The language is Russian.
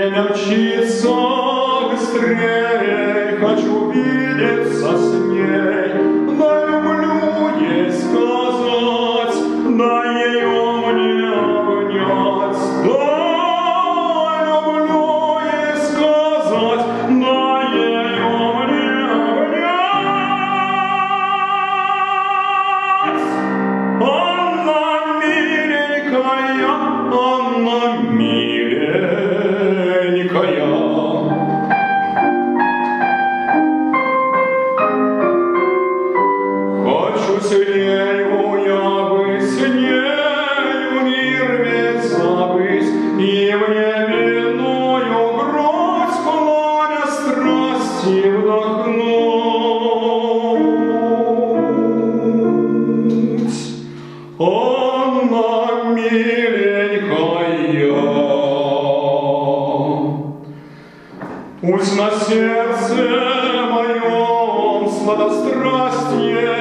Время мчится быстрее, хочу видеться с ней. Да люблю ей сказать, да ее мне обнять. Да люблю ей сказать, да ее мне обнять. Анна миленькая, Анна миленькая. Хочу с нею я быть, с нею мир весь забыть, и мне виною грудь пламя страсти вдохнуть. Анна миленькая, пусть на сердце моем сладострастие